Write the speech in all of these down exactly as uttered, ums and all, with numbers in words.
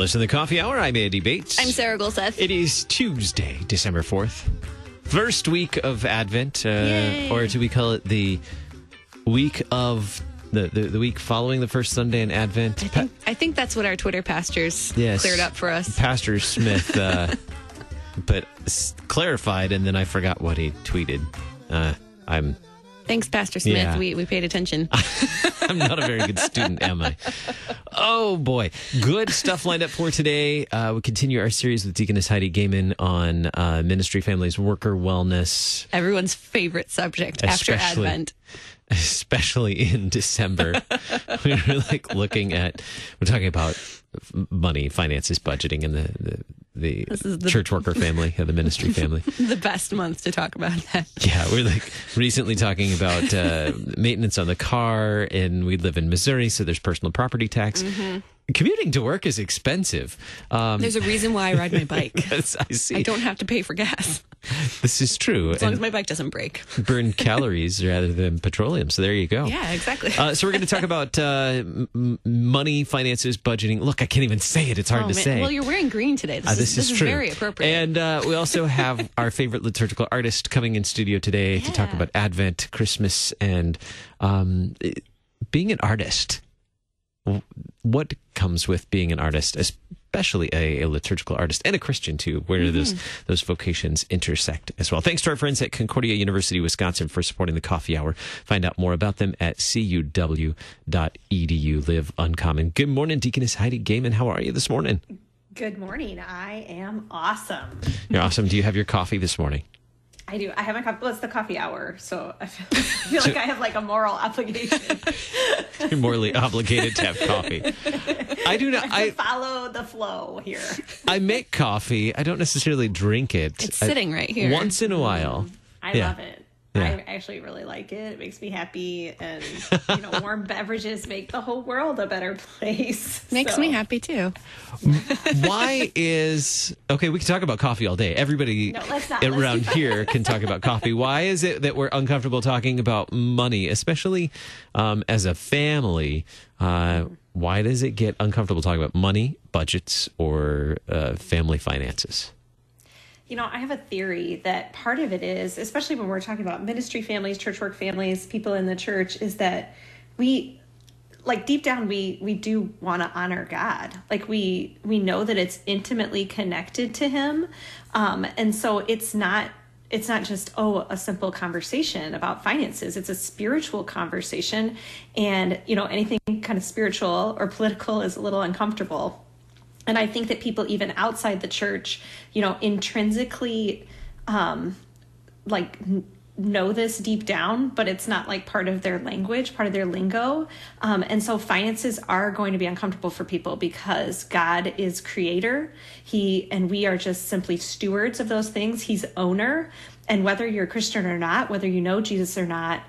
listening to the Coffee Hour. I'm Andy Bates. I'm Sarah Golseth. It is Tuesday, December fourth. First week of Advent. Uh, or do we call it the week of... The, the the week following the first Sunday in Advent? I think, I think that's what our Twitter pastors yes, cleared up for us. Pastor Smith uh, but s- clarified, and then I forgot what he tweeted. Uh, I'm... Thanks, Pastor Smith. Yeah. We we paid attention. I'm not a very good student, am I? Oh, boy. Good stuff lined up for today. Uh, we continue our series with Deaconess Heidi Gaiman on uh, ministry, families, worker wellness. Everyone's favorite subject after Especially- Advent. Especially in December. We were like looking at, we're talking about money, finances, budgeting, and the, the, the, This is the- church worker family, the ministry family. The best month to talk about that. Yeah, we're like recently talking about uh, maintenance on the car, and we live in Missouri, so there's personal property tax. Mm-hmm. Commuting to work is expensive. Um, There's a reason why I ride my bike. yes, I see. I don't have to pay for gas This is true. as long And as my bike doesn't break. burn calories rather than petroleum. So there you go. Yeah, exactly. Uh, so we're going to talk about uh, m- money, finances, budgeting. Look, I can't even say it. It's hard Oh, to man. say. Well, you're wearing green today. This, Uh, is, this, this is true. very appropriate. And uh, we also have our favorite liturgical artist coming in studio today to talk Yeah. about Advent, Christmas, and um, being an artist. What comes with being an artist, especially a, a liturgical artist and a Christian too, where Mm-hmm. those those vocations intersect as well. Thanks to our friends at Concordia University, Wisconsin for supporting the Coffee Hour. Find out more about them at c u w dot e d u. Live Uncommon. Good morning, Deaconess Heidi Gaiman. How are you this morning? Good morning. I am awesome. You're awesome. Do you have your coffee this morning? I do. I have my coffee. Well, it's the coffee hour, so I feel, I feel like I have like a moral obligation. You're morally obligated to have coffee. I do not. I I follow the flow here. I make coffee. I don't necessarily drink it. It's I- sitting right here. Once in a while. I Yeah. love it. Yeah. I actually really like it. It makes me happy, and you know, warm beverages make the whole world a better place. Makes So, me happy too. Why is okay? We can talk about coffee all day. Everybody No, let's not. Let's around keep- here can talk about coffee. Why is it that we're uncomfortable talking about money, especially um, as a family? Uh, why does it get uncomfortable talking about money, budgets, or uh, family finances? You know, I have a theory that part of it is, especially when we're talking about ministry families, church work families, people in the church, is that we, like deep down, we we do want to honor God. Like we we know that it's intimately connected to Him, um, and so it's not it's not just oh a simple conversation about finances. It's a spiritual conversation, and you know anything kind of spiritual or political is a little uncomfortable. And I think that people even outside the church, you know, intrinsically, um, like n- know this deep down, but it's not like part of their language, part of their lingo. Um, and so finances are going to be uncomfortable for people because God is creator. He, and we are just simply stewards of those things. He's owner. And whether you're a Christian or not, whether you know Jesus or not,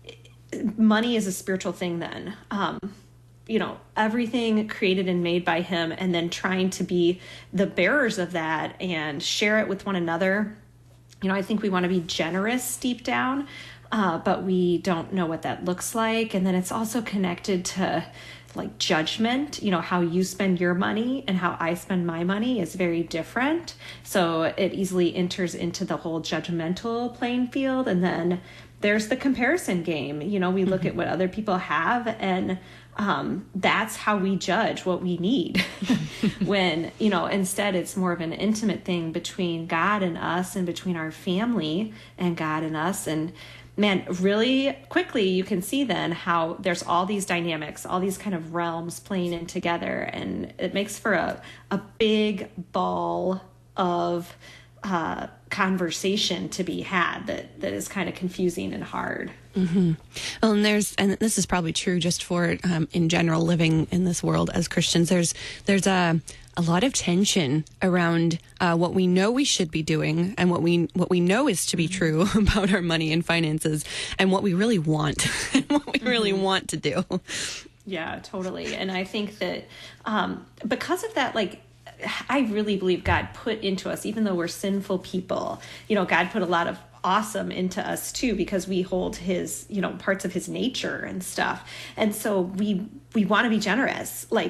money is a spiritual thing then. Um, you know, everything created and made by Him, and then trying to be the bearers of that and share it with one another. You know, I think we want to be generous deep down, uh, but we don't know what that looks like. And then it's also connected to like judgment. You know, how you spend your money and how I spend my money is very different. So it easily enters into the whole judgmental playing field. And then there's the comparison game. You know, we look mm-hmm. at what other people have, and um, that's how we judge what we need. When, you know, instead it's more of an intimate thing between God and us, and between our family and God and us. And man, really quickly you can see then how there's all these dynamics, all these kind of realms playing in together, and it makes for a, a big ball of uh, conversation to be had that, that is kind of confusing and hard. Mm-hmm. Well, and there's, and this is probably true just for um, in general living in this world as Christians. There's there's a a lot of tension around uh, what we know we should be doing, and what we what we know is to be true about our money and finances, and what we really want, and what we really Mm-hmm. want to do. Yeah, totally. And I think that um, because of that, like, I really believe God put into us, even though we're sinful people, you know, God put a lot of awesome into us too, because we hold His, you know, parts of His nature and stuff. And so we, we want to be generous. Like,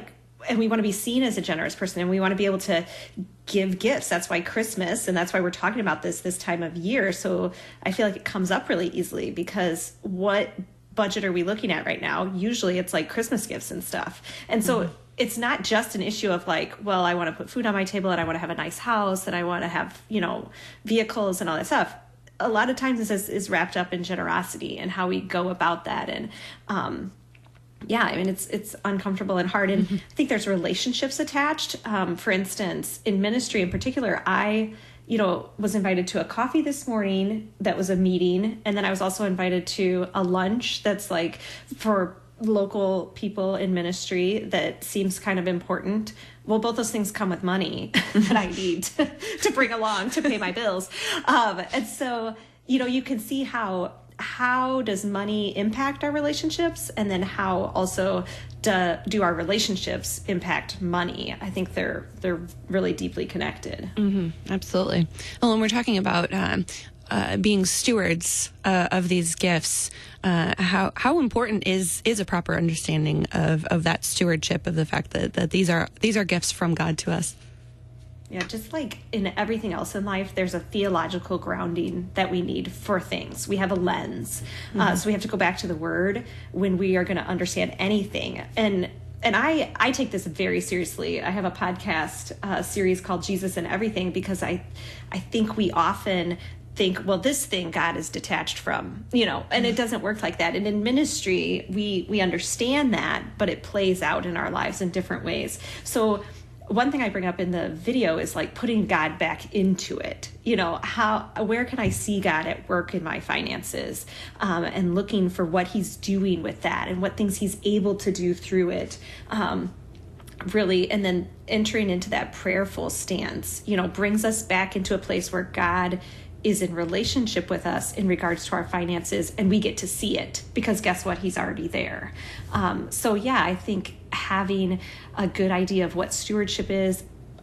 and we want to be seen as a generous person, and we want to be able to give gifts. That's why Christmas, and that's why we're talking about this this time of year. So I feel like it comes up really easily, because what budget are we looking at right now? Usually it's like Christmas gifts and stuff. And so mm-hmm. it's not just an issue of like, well, I want to put food on my table, and I want to have a nice house, and I want to have, you know, vehicles and all that stuff. A lot of times this is, is wrapped up in generosity and how we go about that. And, um, yeah, I mean, it's it's uncomfortable and hard. And mm-hmm. I think there's relationships attached. Um, for instance, in ministry in particular, I, you know, was invited to a coffee this morning that was a meeting. And then I was also invited to a lunch that's like for local people in ministry that seems kind of important. Well, both those things come with money that I need to, to bring along to pay my bills. Um, and so, you know, you can see how how does money impact our relationships, and then how also do, do our relationships impact money. I think they're they're really deeply connected. Mm-hmm. Absolutely. Well, when we're talking about um, uh, being stewards uh, of these gifts, uh, how how important is is a proper understanding of, of that stewardship, of the fact that, that these are these are gifts from God to us? Yeah, just like in everything else in life, there's a theological grounding that we need for things. We have a lens. Mm-hmm. Uh, so we have to go back to the Word when we are going to understand anything. And and I, I take this very seriously. I have a podcast uh, series called Jesus and Everything, because I, I think we often think, well, this thing God is detached from, you know, and it doesn't work like that. And in ministry, we we understand that, but it plays out in our lives in different ways. So one thing I bring up in the video is like putting God back into it. You know, how, where can I see God at work in my finances, um, and looking for what he's doing with that and what things he's able to do through it. Um, really, and then entering into that prayerful stance, you know, brings us back into a place where God is in relationship with us in regards to our finances, and we get to see it, because guess what? He's already there. Um, so yeah, I think having a good idea of what stewardship is,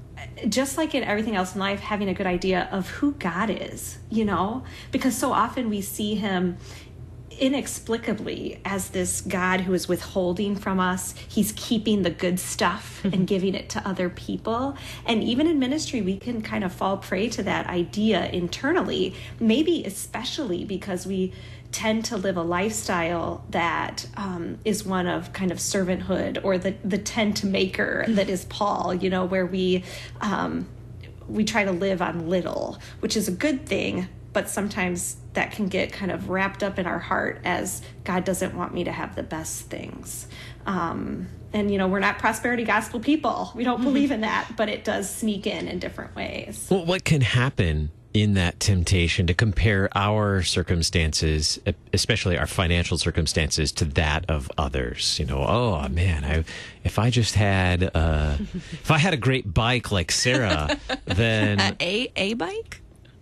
just like in everything else in life, having a good idea of who God is, you know, because so often we see him inexplicably as this God who is withholding from us. He's keeping the good stuff and giving it to other people. And even in ministry, we can kind of fall prey to that idea internally, maybe especially because we tend to live a lifestyle that um, is one of kind of servanthood, or the, the tent maker that is Paul, you know, where we um, we try to live on little, which is a good thing, but sometimes that can get kind of wrapped up in our heart as God doesn't want me to have the best things. Um, and, you know, we're not prosperity gospel people. We don't believe in that, but it does sneak in in different ways. Well, what can happen in that temptation to compare our circumstances, especially our financial circumstances, to that of others? You know, oh man, I, if I just had, uh, if I had a great bike like Sarah, then uh, a a bike.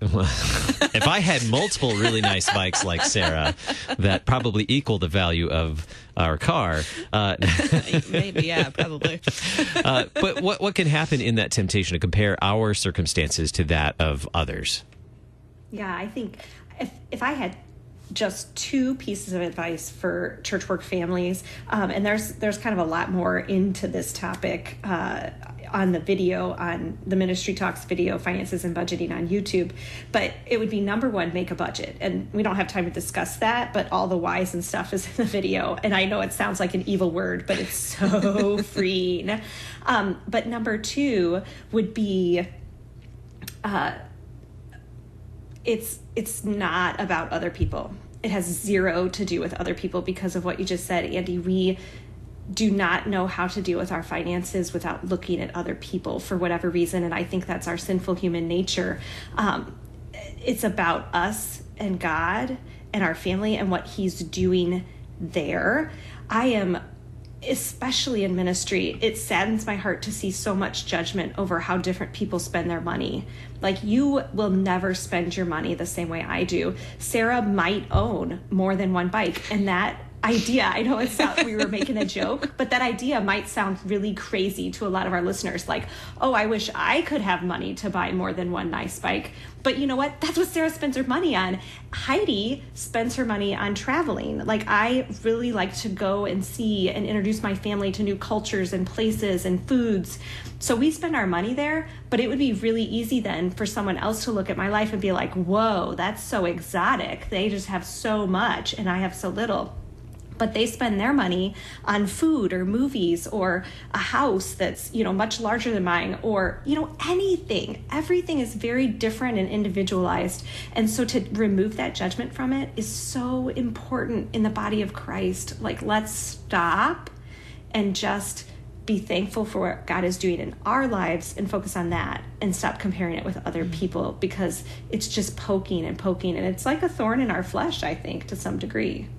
If I had multiple really nice bikes like Sarah that probably equal the value of our car. Uh, Maybe, yeah, probably. uh, but what, what can happen in that temptation to compare our circumstances to that of others? Yeah, I think if if I had just two pieces of advice for church work families, um, and there's there's kind of a lot more into this topic uh, on the video, on the Ministry Talks video, Finances and Budgeting on YouTube. But it would be, number one, make a budget. And we don't have time to discuss that, but all the whys and stuff is in the video. And I know it sounds like an evil word, but it's so freeing. Um, but number two would be, uh, it's it's not about other people. It has zero to do with other people, because of what you just said, Andy. We do not know how to deal with our finances without looking at other people for whatever reason. And I think that's our sinful human nature. Um, it's about us and God and our family and what he's doing there. I am, especially in ministry, it saddens my heart to see so much judgment over how different people spend their money. Like, you will never spend your money the same way I do. Sarah might own more than one bike, and that idea, I know it's not, we were making a joke, but that idea might sound really crazy to a lot of our listeners. Like, oh, I wish I could have money to buy more than one nice bike. But you know what? That's what Sarah spends her money on. Heidi spends her money on traveling. Like, I really like to go and see and introduce my family to new cultures and places and foods. So we spend our money there, but it would be really easy then for someone else to look at my life and be like, whoa, that's so exotic. They just have so much and I have so little. But they spend their money on food or movies or a house that's, you know, much larger than mine, or, you know, anything. Everything is very different and individualized. And so to remove that judgment from it is so important in the body of Christ. Like, let's stop and just be thankful for what God is doing in our lives and focus on that and stop comparing it with other people, because it's just poking and poking. And it's like a thorn in our flesh, I think, to some degree.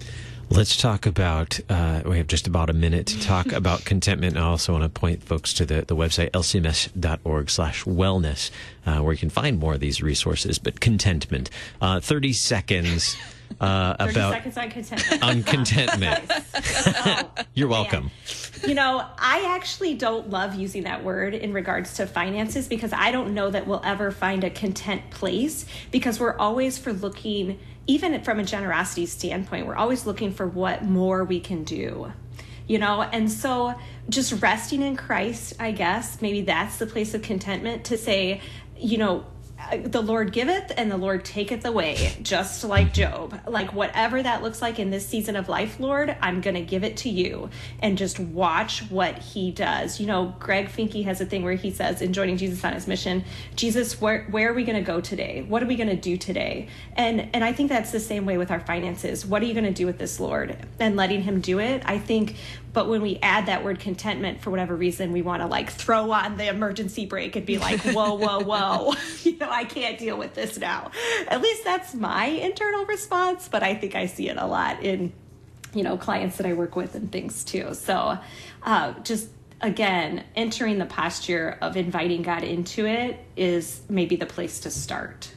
Let's talk about, uh, we have just about a minute to talk about contentment. I also want to point folks to the, the website, l c m s dot org slash wellness, uh, where you can find more of these resources. But contentment, uh, thirty seconds uh, thirty about seconds on contentment. on contentment. Oh, You're man. welcome. You know, I actually don't love using that word in regards to finances, because I don't know that we'll ever find a content place, because we're always for looking, even from a generosity standpoint, we're always looking for what more we can do, you know? And so just resting in Christ, I guess, maybe that's the place of contentment, to say, you know, the Lord giveth and the Lord taketh away, just like Job. Like, whatever that looks like in this season of life, Lord, I'm going to give it to you, and just watch what he does. You know, Greg Finke has a thing where he says, in joining Jesus on his mission, Jesus, where, where are we going to go today? What are we going to do today? And, and I think that's the same way with our finances. What are you going to do with this, Lord? And letting him do it, I think. But when we add that word contentment, for whatever reason, we want to like throw on the emergency brake and be like, whoa, whoa, whoa, you know, I can't deal with this now. At least that's my internal response, but I think I see it a lot in, you know, clients that I work with and things too. So uh, just, again, entering the posture of inviting God into it is maybe the place to start.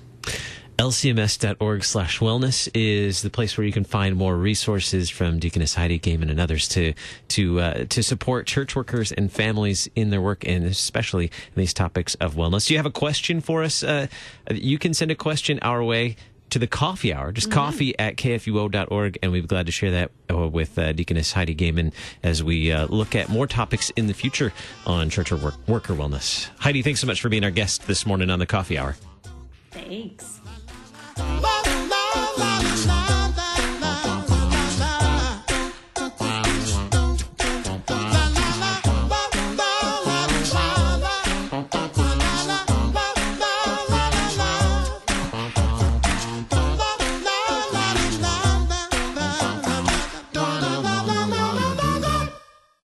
l c m s dot org slash wellness is the place where you can find more resources from Deaconess Heidi Gaiman and others to to uh, to support church workers and families in their work, and especially in these topics of wellness. Do you have a question for us? Uh, you can send a question our way to the coffee hour, just mm-hmm. coffee at k f u o dot org, and we'd be glad to share that uh, with uh, Deaconess Heidi Gaiman as we uh, look at more topics in the future on church or work, worker wellness. Heidi, thanks so much for being our guest this morning on the coffee hour. Thanks. Bye.